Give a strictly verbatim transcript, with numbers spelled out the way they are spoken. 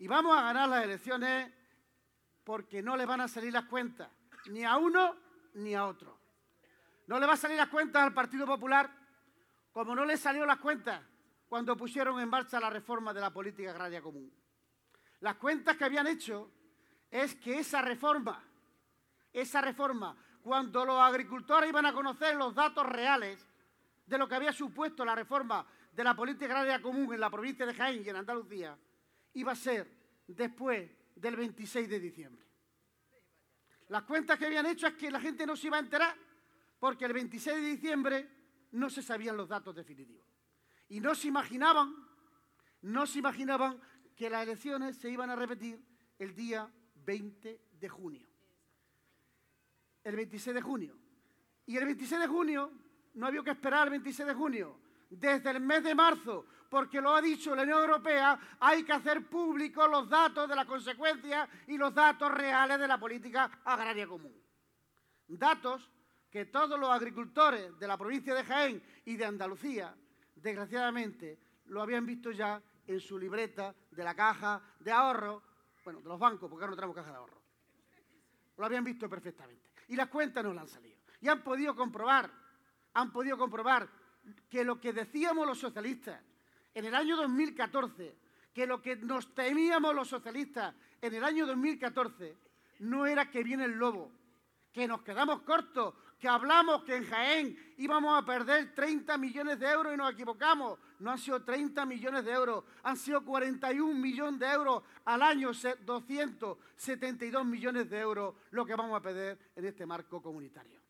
Y vamos a ganar las elecciones porque no le van a salir las cuentas, ni a uno ni a otro. No le va a salir las cuentas al Partido Popular, como no le salió las cuentas cuando pusieron en marcha la reforma de la política agraria común. Las cuentas que habían hecho es que esa reforma, esa reforma, cuando los agricultores iban a conocer los datos reales de lo que había supuesto la reforma de la política agraria común en la provincia de Jaén y en Andalucía, iba a ser después del veintiséis de diciembre. Las cuentas que habían hecho es que la gente no se iba a enterar porque el veintiséis de diciembre no se sabían los datos definitivos. Y no se imaginaban, no se imaginaban que las elecciones se iban a repetir el día veinte de junio. El veintiséis de junio. Y el veintiséis de junio, no había que esperar el veintiséis de junio. Desde el mes de marzo, porque lo ha dicho la Unión Europea, hay que hacer públicos los datos de las consecuencias y los datos reales de la política agraria común. Datos que todos los agricultores de la provincia de Jaén y de Andalucía, desgraciadamente, lo habían visto ya en su libreta de la caja de ahorro, bueno, de los bancos, porque ahora no tenemos caja de ahorro. Lo habían visto perfectamente. Y las cuentas no le han salido. Y han podido comprobar, han podido comprobar que lo que decíamos los socialistas en el año dos mil catorce, que lo que nos temíamos los socialistas en el año dos mil catorce, no era que viene el lobo, que nos quedamos cortos, que hablamos que en Jaén íbamos a perder treinta millones de euros y nos equivocamos. No han sido treinta millones de euros, han sido cuarenta y un millones de euros al año, doscientos setenta y dos millones de euros lo que vamos a perder en este marco comunitario.